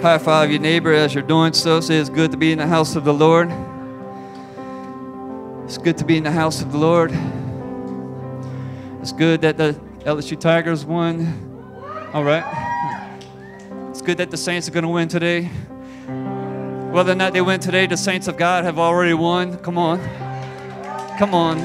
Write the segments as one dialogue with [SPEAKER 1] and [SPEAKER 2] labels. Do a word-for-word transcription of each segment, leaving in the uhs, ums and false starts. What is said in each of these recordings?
[SPEAKER 1] High five your neighbor as you're doing so. Say it's good to be in the house of the Lord. It's good to be in the house of the Lord. It's good that the L S U Tigers won. All right. It's good that the Saints are going to win today. Whether or not they win today, the Saints of God have already won. Come on. Come on.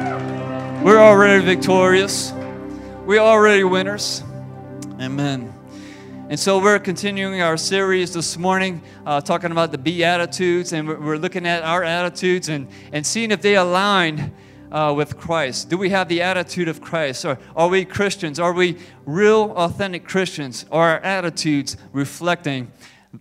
[SPEAKER 1] We're already victorious. We're already winners. Amen. And so we're continuing our series this morning, uh, talking about the Beatitudes, and we're, we're looking at our attitudes and, and seeing if they align uh, with Christ. Do we have the attitude of Christ? Or are we Christians? Are we real, authentic Christians? Are our attitudes reflecting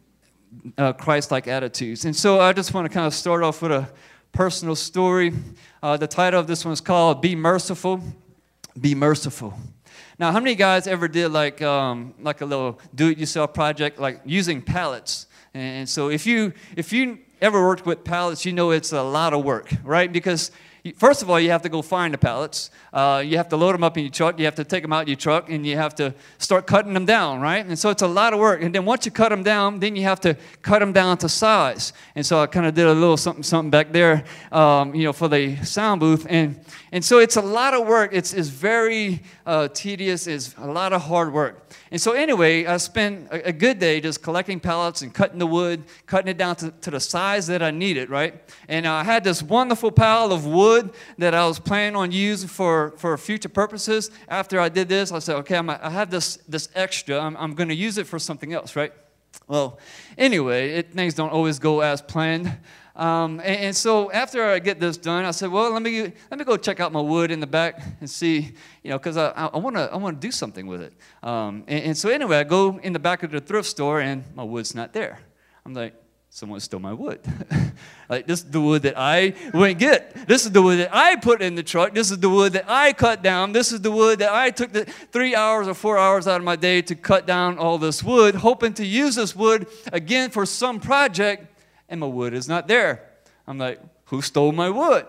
[SPEAKER 1] uh, Christ-like attitudes? And so I just want to kind of start off with a personal story. Uh, the title of this one is called Be Merciful. Be Merciful. Now, how many guys ever did like um, like a little do-it-yourself project, like using pallets? And so if you if you ever worked with pallets, you know it's a lot of work, right? Because first of all, you have to go find the pallets. Uh, you have to load them up in your truck. You have to take them out of your truck, and you have to start cutting them down, right? And so it's a lot of work. And then once you cut them down, then you have to cut them down to size. And so I kind of did a little something, something back there, um, you know, for the sound booth. And and so it's a lot of work. It's it's very uh, tedious. It's a lot of hard work. And so anyway, I spent a, a good day just collecting pallets and cutting the wood, cutting it down to, to the size that I needed, right? And I had this wonderful pile of wood that I was planning on using for, for future purposes. After I did this, I said, okay, I'm, I have this, this extra. I'm, I'm going to use it for something else, right? Well, anyway, it, things don't always go as planned. Um, and, and so after I get this done, I said, well, let me let me go check out my wood in the back and see, you know, because I I want to I want to do something with it. Um, and, and so anyway, I go in the back of the thrift store and my wood's not there. I'm like, someone stole my wood. Like, this is the wood that I went get. This is the wood that I put in the truck. This is the wood that I cut down. This is the wood that I took the three hours or four hours out of my day to cut down all this wood, hoping to use this wood again for some project, and my wood is not there. I'm like, who stole my wood?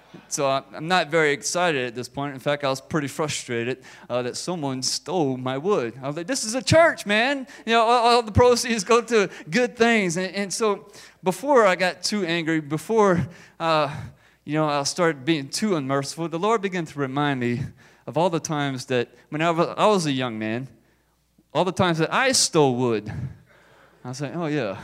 [SPEAKER 1] So I'm not very excited at this point. In fact, I was pretty frustrated uh, that someone stole my wood. I was like, this is a church, man. You know, all, all the proceeds go to good things. And, and so before I got too angry, before, uh, you know, I started being too unmerciful, the Lord began to remind me of all the times that when I was, I was a young man, all the times that I stole wood. I was like, oh, yeah.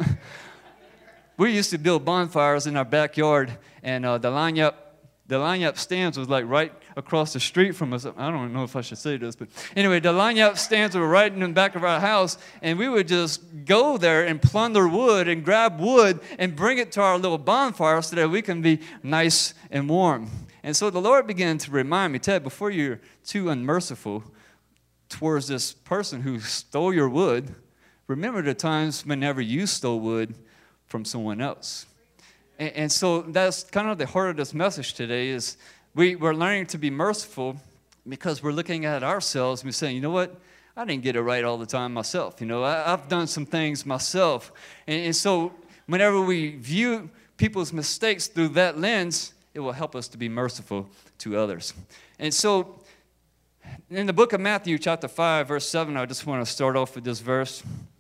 [SPEAKER 1] We used to build bonfires in our backyard, and uh, the lanyap, the lanyap stands was like right across the street from us. I don't know if I should say this, but anyway, the lanyap stands were right in the back of our house, and we would just go there and plunder wood and grab wood and bring it to our little bonfire so that we can be nice and warm. And so the Lord began to remind me, Ted, before you're too unmerciful towards this person who stole your wood, remember the times whenever you stole wood from someone else. And, and so that's kind of the heart of this message today is we, we're learning to be merciful because we're looking at ourselves and we're saying, you know what, I didn't get it right all the time myself. You know, I, I've done some things myself. And, and so whenever we view people's mistakes through that lens, it will help us to be merciful to others. And so in the book of Matthew, chapter five, verse seven, I just want to start off with this verse.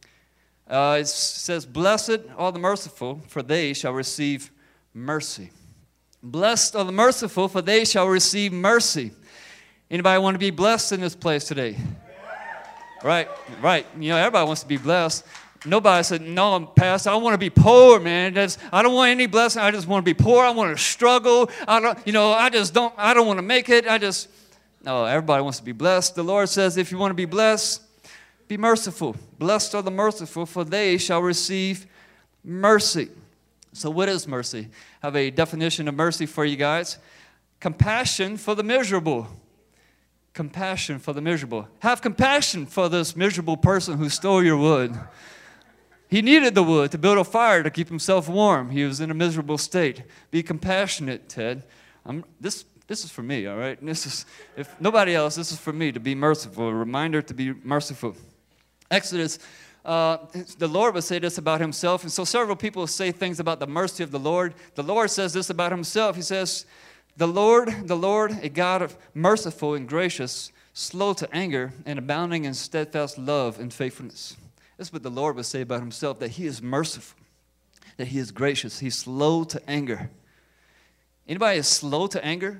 [SPEAKER 1] Uh, it says, blessed are the merciful, for they shall receive mercy. Blessed are the merciful, for they shall receive mercy. Anybody want to be blessed in this place today? Right, right. You know, everybody wants to be blessed. Nobody said, no, Pastor, I want to be poor, man. That's, I don't want any blessing. I just want to be poor. I want to struggle. I don't, you know, I just don't, I don't want to make it. I just, no, everybody wants to be blessed. The Lord says, if you want to be blessed, be merciful. Blessed are the merciful, for they shall receive mercy. So what is mercy? I have a definition of mercy for you guys. Compassion for the miserable. Compassion for the miserable. Have compassion for this miserable person who stole your wood. He needed the wood to build a fire to keep himself warm. He was in a miserable state. Be compassionate, Ted. I'm, this This is for me, all right? This is, if nobody else, this is for me to be merciful. A reminder to be merciful. Exodus, uh, the Lord would say this about himself. And so several people say things about the mercy of the Lord. The Lord says this about himself. He says, the Lord, the Lord, a God of merciful and gracious, slow to anger, and abounding in steadfast love and faithfulness. That's what the Lord would say about himself, that he is merciful, that he is gracious, he's slow to anger. Anybody is slow to anger?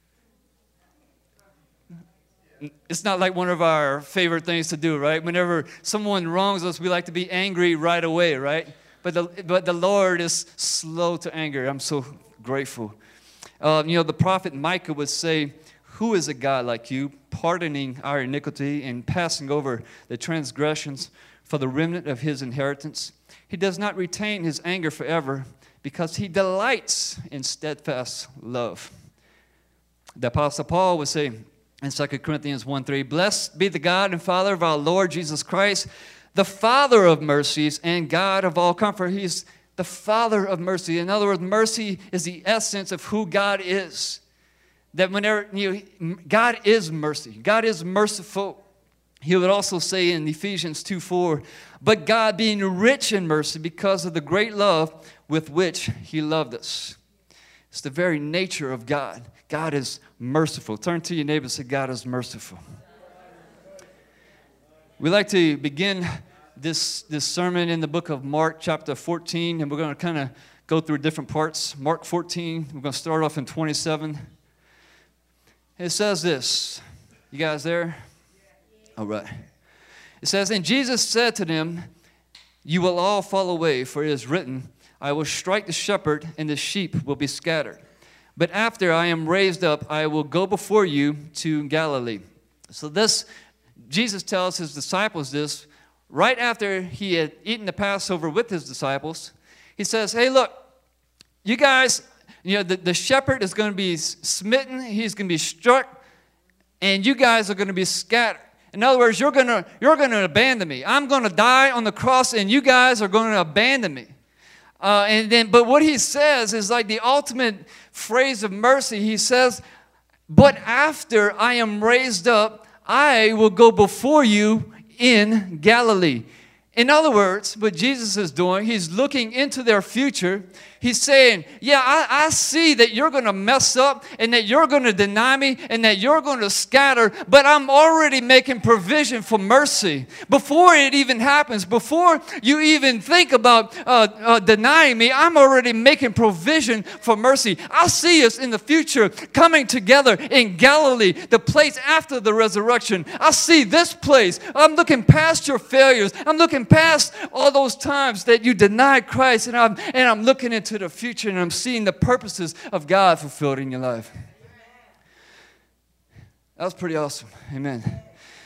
[SPEAKER 1] It's not like one of our favorite things to do, right? Whenever someone wrongs us, we like to be angry right away, right? But the, but the Lord is slow to anger. I'm so grateful. Uh, you know, the prophet Micah would say, who is a God like you, pardoning our iniquity and passing over the transgressions for the remnant of his inheritance? He does not retain his anger forever, because he delights in steadfast love. The Apostle Paul would say in Second Corinthians one three, blessed be the God and Father of our Lord Jesus Christ, the Father of mercies and God of all comfort. He's the Father of mercy. In other words, mercy is the essence of who God is. That whenever, you know, God is mercy. God is merciful. He would also say in Ephesians two four, but God being rich in mercy because of the great love with which he loved us. It's the very nature of God. God is merciful. Turn to your neighbor and say, God is merciful. We like to begin this, this sermon in the book of Mark chapter fourteen, and we're going to kind of go through different parts. Mark fourteen, we're going to start off in twenty-seven. It says this. You guys there? All right. It says, and Jesus said to them, you will all fall away, for it is written, I will strike the shepherd, and the sheep will be scattered. But after I am raised up, I will go before you to Galilee. So this, Jesus tells his disciples this right after he had eaten the Passover with his disciples. He says, hey, look, you guys, you know, the, the shepherd is going to be smitten. He's going to be struck, and you guys are going to be scattered. In other words, you're going to you're going to abandon me. I'm going to die on the cross, and you guys are going to abandon me. Uh, and then, but what he says is like the ultimate phrase of mercy. He says, but after I am raised up, I will go before you in Galilee. In other words, what Jesus is doing, he's looking into their future. He's saying, yeah, I, I see that you're going to mess up and that you're going to deny me and that you're going to scatter, but I'm already making provision for mercy. Before it even happens, before you even think about uh, uh, denying me, I'm already making provision for mercy. I see us in the future coming together in Galilee, the place after the resurrection. I see this place. I'm looking past your failures. I'm looking past all those times that you denied Christ, and I'm, and I'm looking into to the future, and I'm seeing the purposes of God fulfilled in your life. That was pretty awesome. Amen.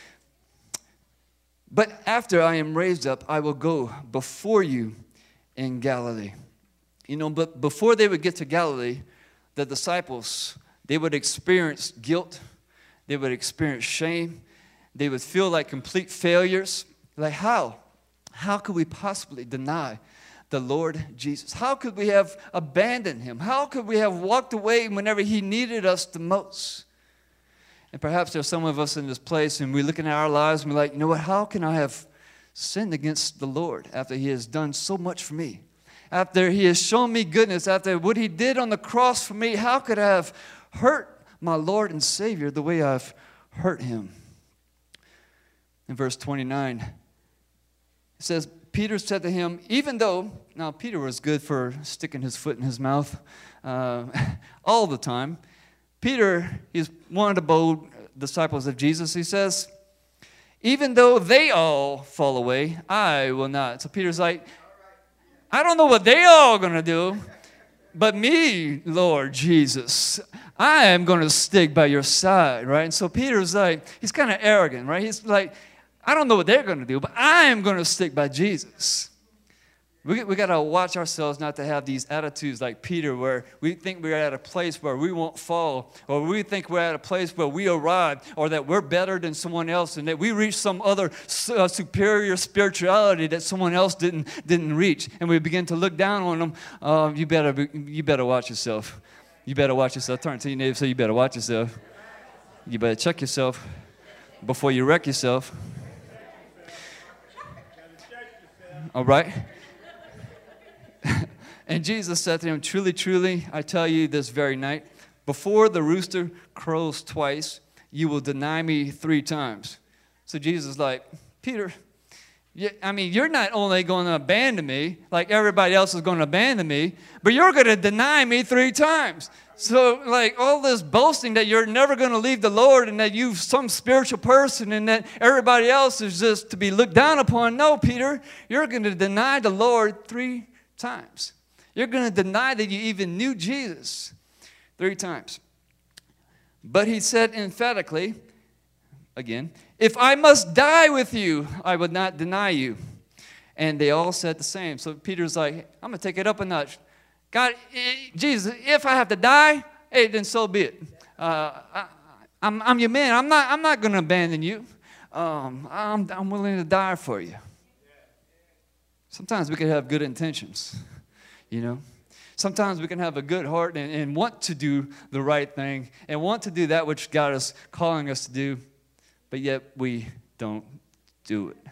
[SPEAKER 1] But after I am raised up, I will go before you in Galilee. You know, but before they would get to Galilee, the disciples, they would experience guilt. They would experience shame. They would feel like complete failures. Like, how? How could we possibly deny the Lord Jesus? How could we have abandoned him? How could we have walked away whenever he needed us the most? And perhaps there's some of us in this place, and we're looking at our lives, and we're like, you know what? How can I have sinned against the Lord after he has done so much for me? After he has shown me goodness, after what he did on the cross for me, how could I have hurt my Lord and Savior the way I've hurt him? In verse twenty-nine, it says, Peter said to him, even though, now Peter was good for sticking his foot in his mouth uh, all the time. Peter, he's one of the bold disciples of Jesus. He says, even though they all fall away, I will not. So Peter's like, I don't know what they all are going to do, but me, Lord Jesus, I am going to stick by your side, right? And so Peter's like, he's kind of arrogant, right? He's like, I don't know what they're going to do, but I am going to stick by Jesus. We, we got to watch ourselves not to have these attitudes like Peter, where we think we're at a place where we won't fall, or we think we're at a place where we arrive, or that we're better than someone else, and that we reach some other uh, superior spirituality that someone else didn't didn't reach, and we begin to look down on them. Uh, you better be, you better watch yourself. You better watch yourself. Turn to your neighbor and say, you better watch yourself. You better check yourself before you wreck yourself. All right? And Jesus said to him, truly, truly, I tell you this very night, before the rooster crows twice, you will deny me three times. So Jesus is like, Peter, I mean, you're not only going to abandon me like everybody else is going to abandon me, but you're going to deny me three times. So, like, all this boasting that you're never going to leave the Lord and that you're some spiritual person and that everybody else is just to be looked down upon. No, Peter, you're going to deny the Lord three times. You're going to deny that you even knew Jesus three times. But he said emphatically, again, if I must die with you, I would not deny you. And they all said the same. So Peter's like, I'm going to take it up a notch. God, Jesus, if I have to die, hey, then so be it. Uh, I, I'm, I'm your man. I'm not, I'm not going to abandon you. Um, I'm, I'm willing to die for you. Sometimes we can have good intentions, you know. Sometimes we can have a good heart and, and want to do the right thing and want to do that which God is calling us to do. But yet we don't do it.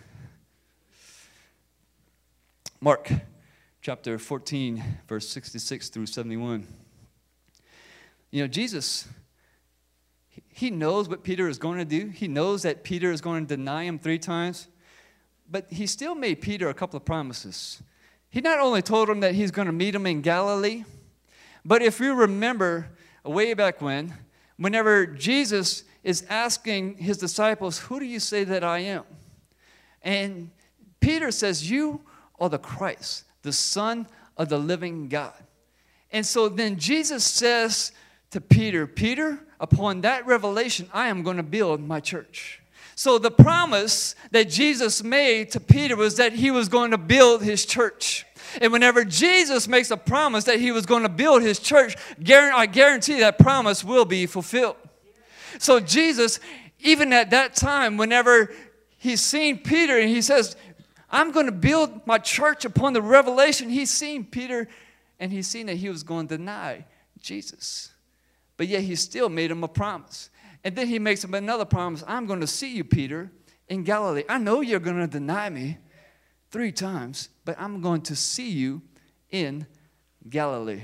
[SPEAKER 1] Mark chapter fourteen, verse sixty-six through seventy-one. You know, Jesus, he knows what Peter is going to do. He knows that Peter is going to deny him three times. But he still made Peter a couple of promises. He not only told him that he's going to meet him in Galilee, but if you remember way back when, whenever Jesus is asking his disciples, who do you say that I am? And Peter says, you are the Christ, the Son of the living God. And so then Jesus says to Peter, Peter, upon that revelation, I am going to build my church. So the promise that Jesus made to Peter was that he was going to build his church. And whenever Jesus makes a promise that he was going to build his church, I guarantee that promise will be fulfilled. So Jesus, even at that time, whenever he's seen Peter and he says, I'm going to build my church upon the revelation, he's seen Peter and he's seen that he was going to deny Jesus. But yet he still made him a promise. And then he makes him another promise. I'm going to see you, Peter, in Galilee. I know you're going to deny me three times, but I'm going to see you in Galilee.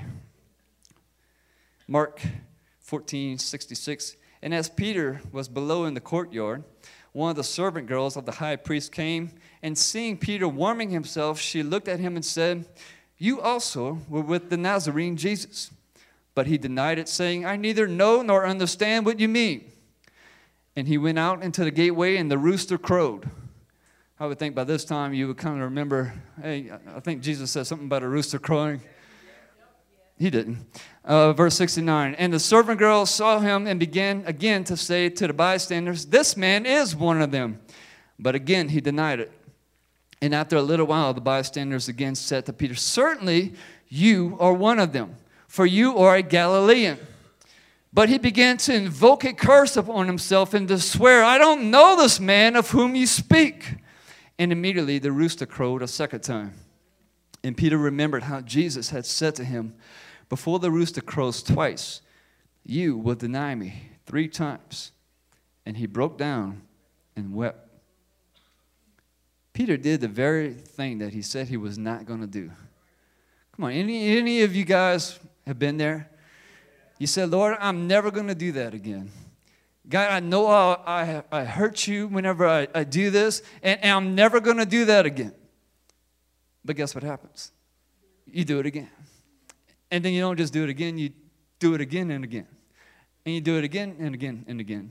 [SPEAKER 1] Mark fourteen sixty-six. And as Peter was below in the courtyard, one of the servant girls of the high priest came, and seeing Peter warming himself, she looked at him and said, you also were with the Nazarene Jesus. But he denied it, saying, I neither know nor understand what you mean. And he went out into the gateway, and the rooster crowed. I would think by this time you would kind of remember, hey, I think Jesus said something about a rooster crowing. He didn't. Uh, verse sixty-nine, and the servant girl saw him and began again to say to the bystanders, this man is one of them. But again he denied it. And after a little while, the bystanders again said to Peter, certainly you are one of them, for you are a Galilean. But he began to invoke a curse upon himself and to swear, I don't know this man of whom you speak. And immediately the rooster crowed a second time. And Peter remembered how Jesus had said to him, before the rooster crows twice, you will deny me three times. And he broke down and wept. Peter did the very thing that he said he was not going to do. Come on, any, any of you guys have been there? You said, Lord, I'm never going to do that again. God, I know I, I, I hurt you whenever I, I do this, and, and I'm never going to do that again. But guess what happens? You do it again. And then you don't just do it again, you do it again and again. And you do it again and again and again.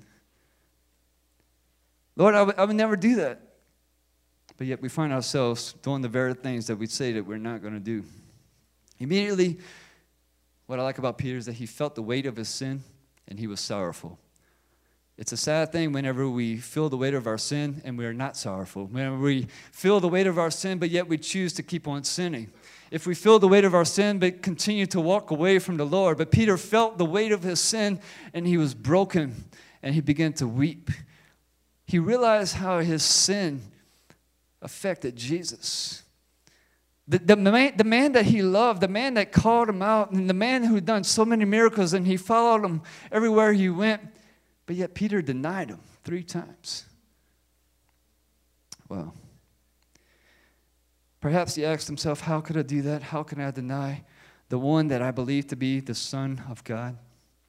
[SPEAKER 1] Lord, I would, I would never do that. But yet we find ourselves doing the very things that we say that we're not going to do. Immediately, what I like about Peter is that he felt the weight of his sin and he was sorrowful. It's a sad thing whenever we feel the weight of our sin and we are not sorrowful. Whenever we feel the weight of our sin, but yet we choose to keep on sinning. If we feel the weight of our sin, but continue to walk away from the Lord. But Peter felt the weight of his sin, and he was broken, and he began to weep. He realized how his sin affected Jesus. The, the, man, the man that he loved, the man that called him out, and the man who had done so many miracles, and he followed him everywhere he went. But yet Peter denied him three times. Well, perhaps he asked himself, how could I do that? How can I deny the one that I believe to be the Son of God?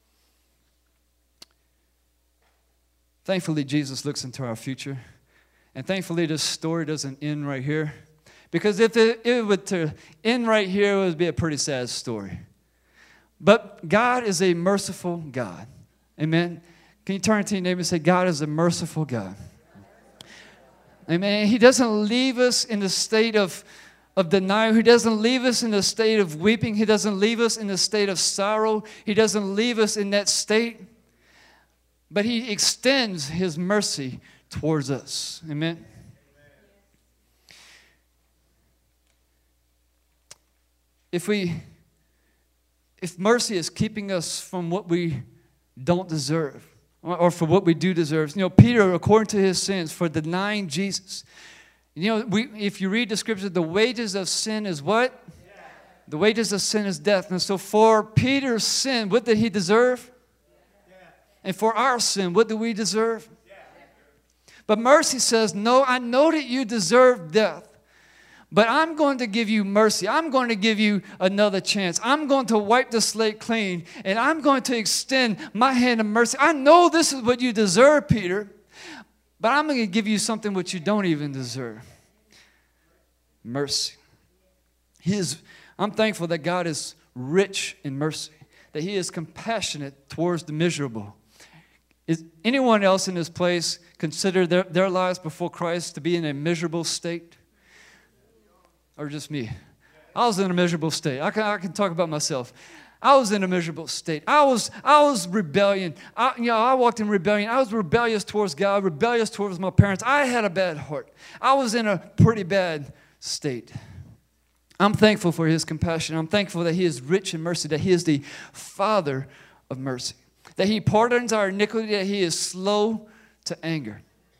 [SPEAKER 1] Thankfully, Jesus looks into our future. And thankfully, this story doesn't end right here. Because if it, it would to end right here, it would be a pretty sad story. But God is a merciful God. Amen. Can you turn to your neighbor and say, God is a merciful God. Amen. He doesn't leave us in the state of, of denial. He doesn't leave us in the state of weeping. He doesn't leave us in the state of sorrow. He doesn't leave us in that state. But He extends His mercy towards us. Amen. If we, if mercy is keeping us from what we don't deserve, or for what we do deserve. You know, Peter, according to his sins, for denying Jesus. You know, we, if you read the scripture, the wages of sin is what? Yeah. The wages of sin is death. And so for Peter's sin, what did he deserve? Yeah. And for our sin, what do we deserve? Yeah. But mercy says, no, I know that you deserve death. But I'm going to give you mercy. I'm going to give you another chance. I'm going to wipe the slate clean. And I'm going to extend my hand of mercy. I know this is what you deserve, Peter. But I'm going to give you something which you don't even deserve. Mercy. He is, I'm thankful that God is rich in mercy. That He is compassionate towards the miserable. Is anyone else in this place consider their, their lives before Christ to be in a miserable state? Or just me? I was in a miserable state. I can, I can talk about myself. I was in a miserable state. I was, I was rebellion. I, you know, I walked in rebellion. I was rebellious towards God, rebellious towards my parents. I had a bad heart. I was in a pretty bad state. I'm thankful for His compassion. I'm thankful that He is rich in mercy, that He is the Father of mercy, that He pardons our iniquity, that He is slow to anger.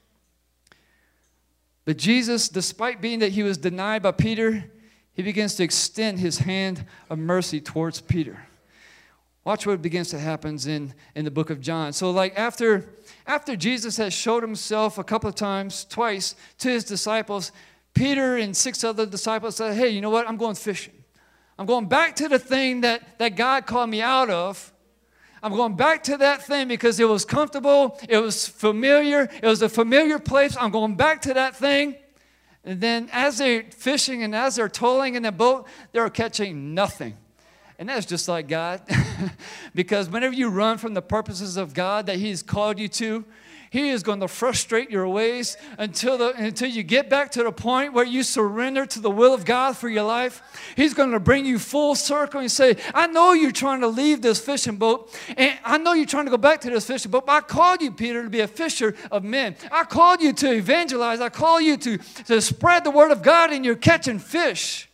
[SPEAKER 1] But Jesus, despite being that He was denied by Peter, He begins to extend His hand of mercy towards Peter. Watch what begins to happen in, in the book of John. So like after, after Jesus has showed Himself a couple of times, twice, to His disciples, Peter and six other disciples said, hey, you know what? I'm going fishing. I'm going back to the thing that, that God called me out of. I'm going back to that thing because it was comfortable, it was familiar, it was a familiar place. I'm going back to that thing. And then as they're fishing and as they're toiling in the boat, they're catching nothing. And that's just like God. Because whenever you run from the purposes of God that He's called you to, He is going to frustrate your ways until, the, until you get back to the point where you surrender to the will of God for your life. He's going to bring you full circle and say, I know you're trying to leave this fishing boat, and I know you're trying to go back to this fishing boat, but I called you, Peter, to be a fisher of men. I called you to evangelize. I called you to, to spread the word of God, and you're catching fish.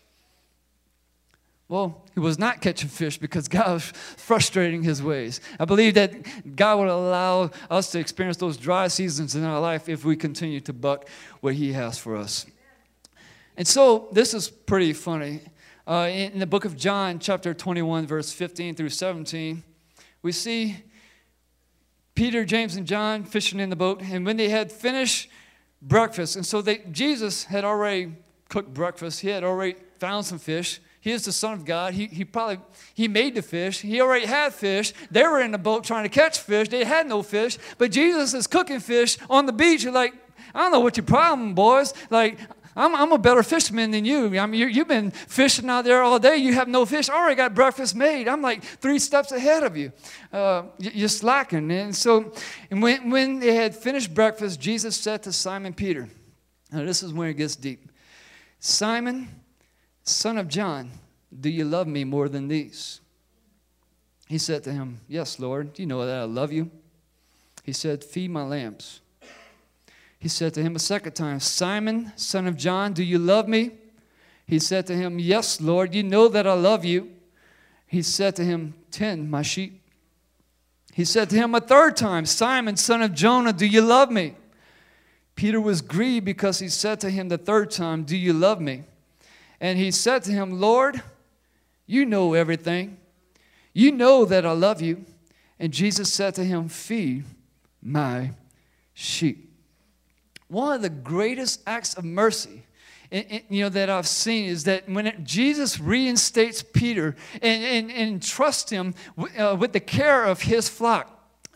[SPEAKER 1] Well, he was not catching fish because God was frustrating his ways. I believe that God would allow us to experience those dry seasons in our life if we continue to buck what He has for us. And so this is pretty funny. Uh, in the book of John, chapter twenty-one, verse fifteen through seventeen, we see Peter, James, and John fishing in the boat. And when they had finished breakfast, and so they, Jesus had already cooked breakfast. He had already found some fish. He is the Son of God. He, he probably, he made the fish. He already had fish. They were in the boat trying to catch fish. They had no fish. But Jesus is cooking fish on the beach. You're like, I don't know what your problem, boys. Like, I'm, I'm a better fisherman than you. I mean, you, you've been fishing out there all day. You have no fish. I already got breakfast made. I'm like three steps ahead of you. Uh, you're slacking. And so and when, when they had finished breakfast, Jesus said to Simon Peter, now this is where it gets deep. Simon, son of John, do you love me more than these? He said to him, yes, Lord. You know that I love you. He said, feed my lambs. He said to him a second time, Simon, son of John, do you love me? He said to him, yes, Lord. You know that I love you. He said to him, tend my sheep. He said to him a third time, Simon, son of Jonah, do you love me? Peter was grieved because he said to him the third time, do you love me? And he said to him, Lord, you know everything. You know that I love you. And Jesus said to him, feed my sheep. One of the greatest acts of mercy in, in, you know, that I've seen is that when it, Jesus reinstates Peter and, and, and trusts him w- uh, with the care of his flock.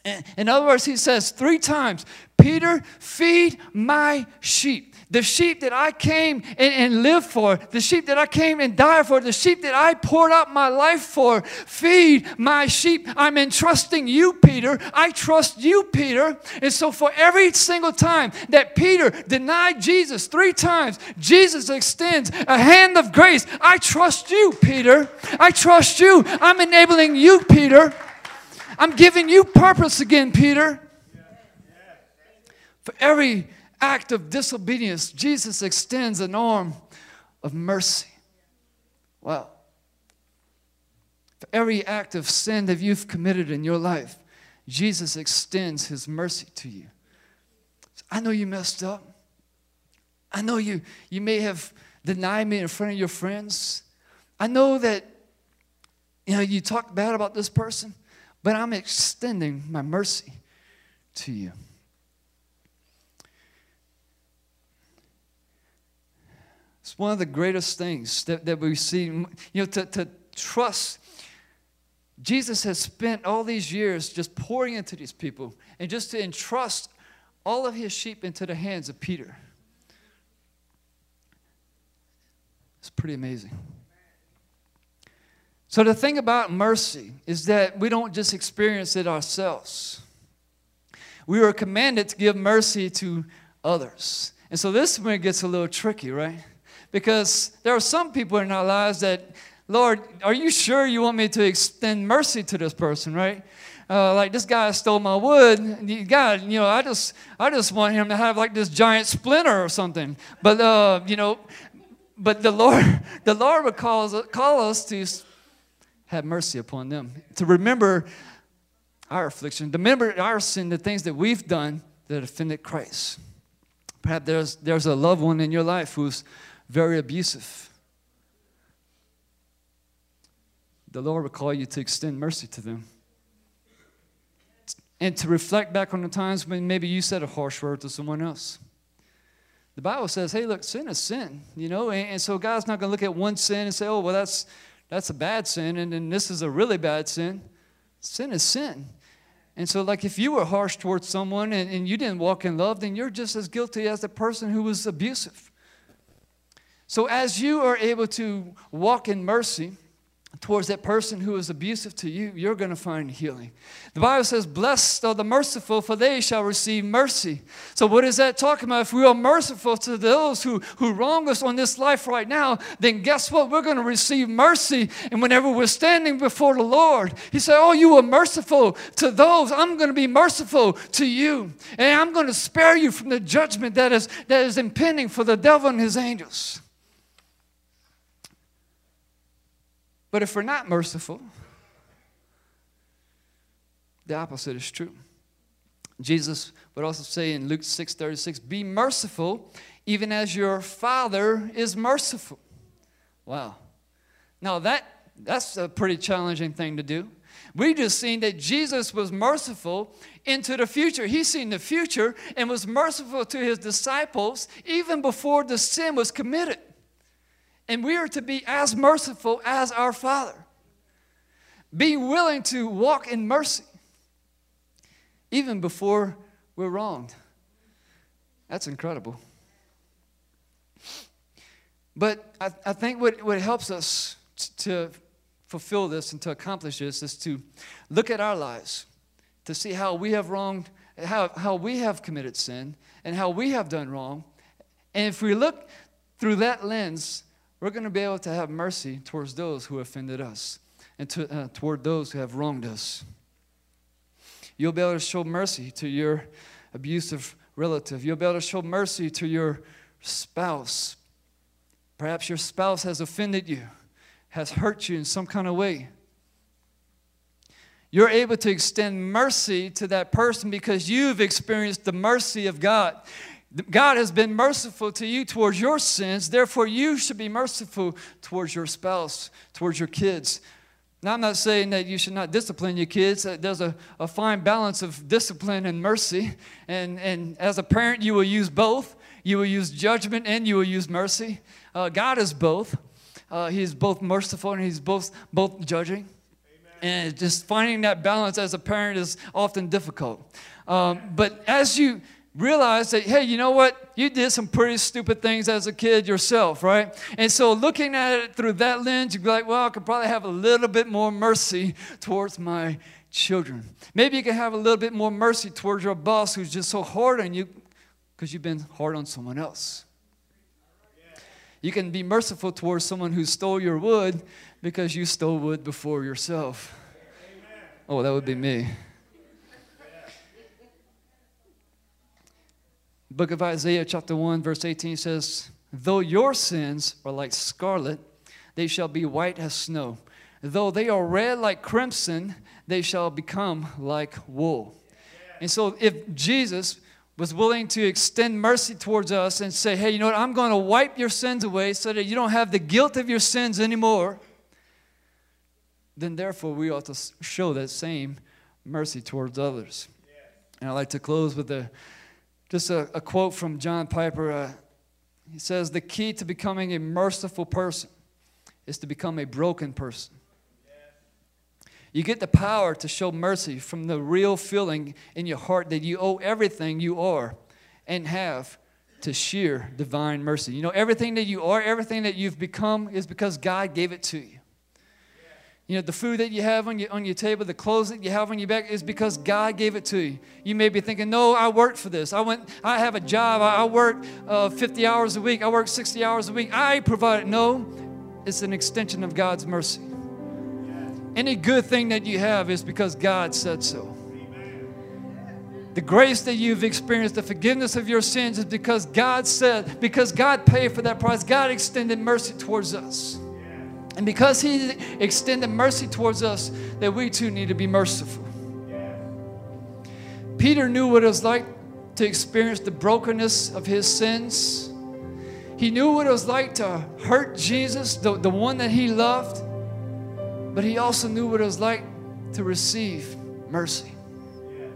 [SPEAKER 1] In other words, he says three times, Peter, feed my sheep. The sheep that I came and, and lived for, the sheep that I came and died for, the sheep that I poured out my life for, feed my sheep. I'm entrusting you, Peter. I trust you, Peter. And so for every single time that Peter denied Jesus three times, Jesus extends a hand of grace. I trust you, Peter. I trust you. I'm enabling you, Peter. I'm giving you purpose again, Peter. For every act of disobedience, Jesus extends an arm of mercy. Wow. For every act of sin that you've committed in your life, Jesus extends his mercy to you. I know you messed up. I know you, you may have denied me in front of your friends. I know that, you know, you talked bad about this person, but I'm extending my mercy to you. It's one of the greatest things that, that we see, you know, to, to trust. Jesus has spent all these years just pouring into these people and just to entrust all of his sheep into the hands of Peter. It's pretty amazing. So the thing about mercy is that we don't just experience it ourselves. We are commanded to give mercy to others. And so this is when it gets a little tricky, right? Because there are some people in our lives that, Lord, are you sure you want me to extend mercy to this person, right? Uh, like this guy stole my wood. God, you know, I just, I just want him to have like this giant splinter or something. But uh, you know, but the Lord, the Lord would call us, call us to have mercy upon them, to remember our affliction, to remember our sin, the things that we've done that offended Christ. Perhaps there's there's a loved one in your life who's very abusive. The Lord will call you to extend mercy to them. And to reflect back on the times when maybe you said a harsh word to someone else. The Bible says, hey, look, sin is sin, you know, and, and so God's not going to look at one sin and say, oh, well, that's that's a bad sin, and then this is a really bad sin. Sin is sin. And so, like, if you were harsh towards someone and, and you didn't walk in love, then you're just as guilty as the person who was abusive. So as you are able to walk in mercy towards that person who is abusive to you, you're going to find healing. The Bible says, blessed are the merciful, for they shall receive mercy. So what is that talking about? If we are merciful to those who, who wrong us on this life right now, then guess what? We're going to receive mercy. And whenever we're standing before the Lord, he said, oh, you were merciful to those. I'm going to be merciful to you. And I'm going to spare you from the judgment that is, that is impending for the devil and his angels. But if we're not merciful, the opposite is true. Jesus would also say in Luke six thirty-six, be merciful even as your Father is merciful. Wow. Now that, that's a pretty challenging thing to do. We just seen that Jesus was merciful into the future. He's seen the future and was merciful to his disciples even before the sin was committed. And we are to be as merciful as our Father. Being willing to walk in mercy even before we're wronged. That's incredible. But I, I think what, what helps us t- to fulfill this and to accomplish this is to look at our lives, to see how we have wronged, how, how we have committed sin, and how we have done wrong. And if we look through that lens, we're going to be able to have mercy towards those who offended us and to, uh, toward those who have wronged us. You'll be able to show mercy to your abusive relative. You'll be able to show mercy to your spouse. Perhaps your spouse has offended you, has hurt you in some kind of way. You're able to extend mercy to that person because you've experienced the mercy of God. God has been merciful to you towards your sins. Therefore, you should be merciful towards your spouse, towards your kids. Now, I'm not saying that you should not discipline your kids. There's a, a fine balance of discipline and mercy. And, and as a parent, you will use both. You will use judgment and you will use mercy. Uh, God is both. Uh, he is both merciful and he's both, both judging. Amen. And just finding that balance as a parent is often difficult. Um, but as you realize that, hey, you know what? You did some pretty stupid things as a kid yourself, right? And so looking at it through that lens, you'd be like, well, I could probably have a little bit more mercy towards my children. Maybe you can have a little bit more mercy towards your boss who's just so hard on you because you've been hard on someone else. You can be merciful towards someone who stole your wood because you stole wood before yourself. Oh, that would be me. Book of Isaiah chapter one verse eighteen says, though your sins are like scarlet, they shall be white as snow. Though they are red like crimson, they shall become like wool. And so if Jesus was willing to extend mercy towards us and say, hey, you know what, I'm going to wipe your sins away so that you don't have the guilt of your sins anymore, then therefore we ought to show that same mercy towards others. And I'd like to close with a Just a, a quote from John Piper. Uh, he says, the key to becoming a merciful person is to become a broken person. You get the power to show mercy from the real feeling in your heart that you owe everything you are and have to sheer divine mercy. You know, everything that you are, everything that you've become is because God gave it to you. You know, the food that you have on your, on your table, the clothes that you have on your back is because God gave it to you. You may be thinking, no, I worked for this. I went, I have a job. I, I work uh, fifty hours a week. I work sixty hours a week. I provide it. No, it's an extension of God's mercy. Any good thing that you have is because God said so. The grace that you've experienced, the forgiveness of your sins is because God said, because God paid for that price. God extended mercy towards us. And because He extended mercy towards us, that we too need to be merciful. Yeah. Peter knew what it was like to experience the brokenness of his sins. He knew what it was like to hurt Jesus, the, the one that he loved. But he also knew what it was like to receive mercy. Yeah.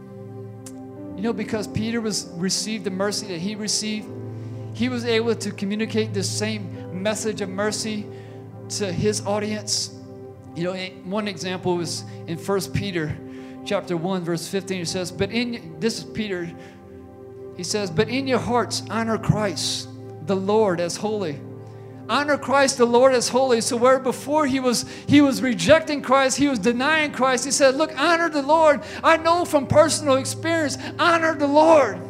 [SPEAKER 1] You know, because Peter was received the mercy that he received, he was able to communicate this same message of mercy to his audience. You know, one example was in First Peter chapter one, verse fifteen. It says, but in, this is Peter, he says, but in your hearts honor Christ, the Lord, as holy. Honor Christ, the Lord, as holy. So where before he was, he was rejecting Christ, he was denying Christ, he said, look, honor the Lord. I know from personal experience, honor the Lord.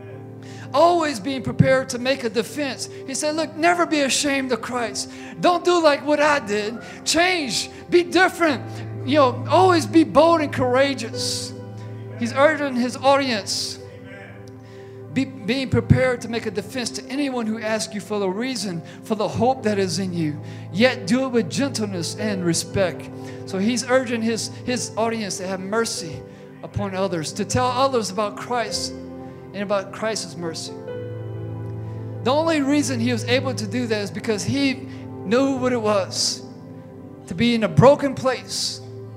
[SPEAKER 1] Always being prepared to make a defense. He said, look, never be ashamed of Christ. Don't do like what I did. Change. Be different. You know, always be bold and courageous. He's urging his audience. Be, being prepared to make a defense to anyone who asks you for the reason, for the hope that is in you. Yet do it with gentleness and respect. So he's urging his, his audience to have mercy upon others, to tell others about Christ and about Christ's mercy. The only reason he was able to do that is because he knew what it was to be in a broken place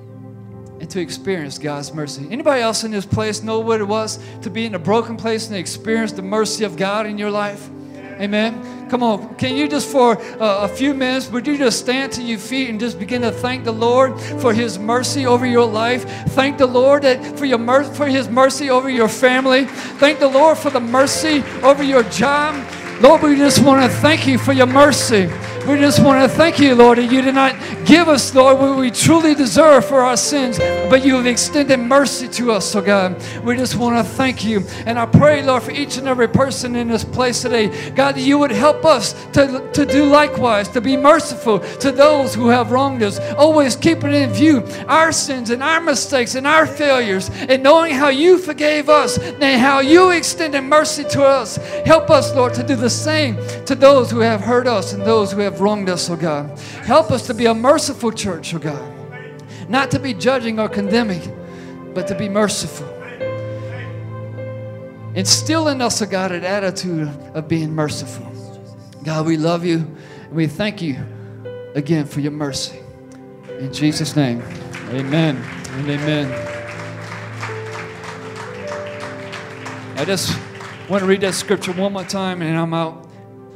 [SPEAKER 1] and to experience God's mercy. Anybody else in this place know what it was to be in a broken place and experience the mercy of God in your life? Amen. Come on. Can you just for uh, a few minutes, would you just stand to your feet and just begin to thank the Lord for His mercy over your life? Thank the Lord that for your mer- for His mercy over your family. Thank the Lord for the mercy over your job. Lord, we just want to thank you for your mercy. We just want to thank you, Lord, that you did not give us, Lord, what we truly deserve for our sins, but you have extended mercy to us, oh God. We just want to thank you. And I pray, Lord, for each and every person in this place today, God, that you would help us to, to do likewise, to be merciful to those who have wronged us, always keeping in view our sins and our mistakes and our failures, and knowing how you forgave us and how you extended mercy to us. Help us, Lord, to do the same to those who have hurt us and those who have wronged us, oh God. Help us to be a merciful church, oh God. Not to be judging or condemning, but to be merciful. Instill in us, oh God, an attitude of being merciful. God, we love you and we thank you again for your mercy. In Jesus' name, amen and amen. I just want to read that scripture one more time and I'm out.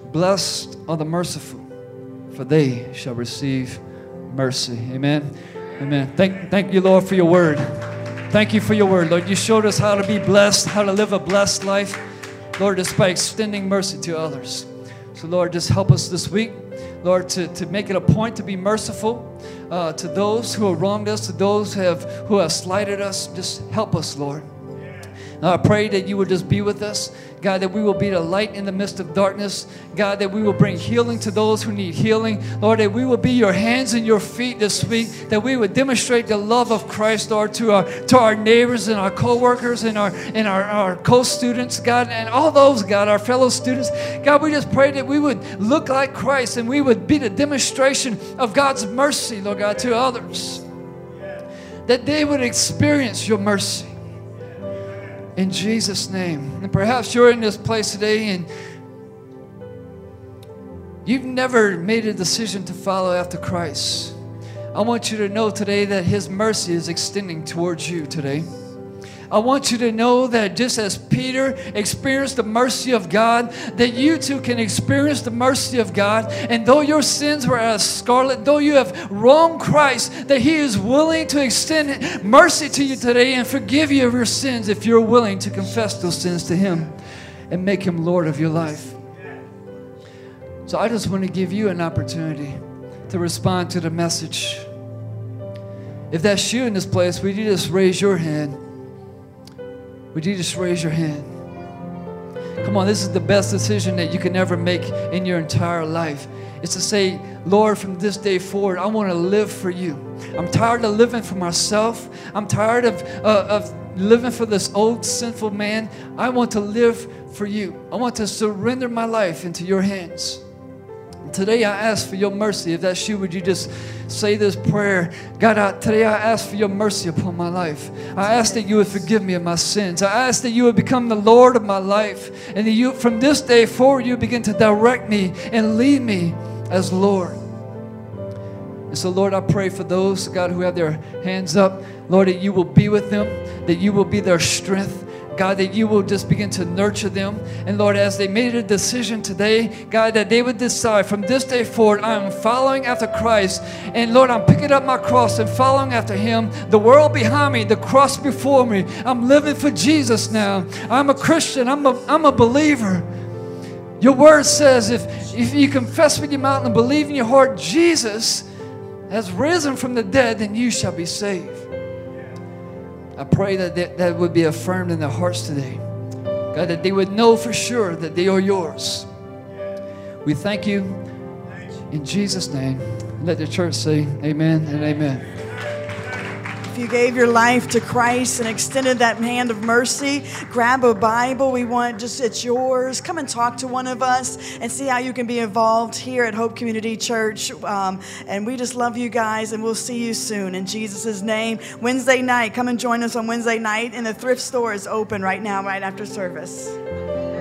[SPEAKER 1] Blessed are the merciful, for they shall receive mercy. Amen. Amen. Thank, thank you, Lord, for your word. Thank you for your word, Lord. You showed us how to be blessed, how to live a blessed life, Lord, just by extending mercy to others. So, Lord, just help us this week, Lord, to, to make it a point to be merciful uh, to those who have wronged us, to those who have, who have slighted us. Just help us, Lord. Now, I pray that you would just be with us. God, that we will be the light in the midst of darkness. God, that we will bring healing to those who need healing. Lord, that we will be your hands and your feet this week. That we would demonstrate the love of Christ, Lord, to our to our neighbors and our co-workers and our and our, our co-students, God, and all those, God, our fellow students. God, we just pray that we would look like Christ and we would be the demonstration of God's mercy, Lord God, to others. That they would experience your mercy. In Jesus' name. And perhaps you're in this place today and you've never made a decision to follow after Christ. I want you to know today that His mercy is extending towards you today. I want you to know that just as Peter experienced the mercy of God, that you too can experience the mercy of God. And though your sins were as scarlet, though you have wronged Christ, that He is willing to extend mercy to you today and forgive you of your sins if you're willing to confess those sins to Him and make Him Lord of your life. So I just want to give you an opportunity to respond to the message. If that's you in this place, would you just raise your hand? Would you just raise your hand? Come on, this is the best decision that you can ever make in your entire life. It's to say, Lord, from this day forward, I want to live for you. I'm tired of living for myself. I'm tired of, uh, of living for this old sinful man. I want to live for you. I want to surrender my life into your hands. Today I ask for your mercy. If that's you, would you just say this prayer? God, I, today I ask for your mercy upon my life. I ask that you would forgive me of my sins. I ask that you would become the Lord of my life. And that you, from this day forward, you begin to direct me and lead me as Lord. And so, Lord, I pray for those, God, who have their hands up. Lord, that you will be with them, that you will be their strength. God, that you will just begin to nurture them. And Lord, as they made a decision today, God, that they would decide from this day forward, I am following after Christ. And Lord, I'm picking up my cross and following after Him. The world behind me, the cross before me. I'm living for Jesus now. I'm a Christian. I'm a, I'm a believer. Your word says if, if you confess with your mouth and believe in your heart Jesus has risen from the dead, then you shall be saved. I pray that that, that would be affirmed in their hearts today. God, that they would know for sure that they are yours. We thank you in Jesus' name. Let the church say amen and amen.
[SPEAKER 2] If you gave your life to Christ and extended that hand of mercy, grab a Bible. We want just, it's yours. Come and talk to one of us and see how you can be involved here at Hope Community Church. Um, and we just love you guys, and we'll see you soon in Jesus' name. Wednesday night, come and join us on Wednesday night, and the thrift store is open right now, right after service.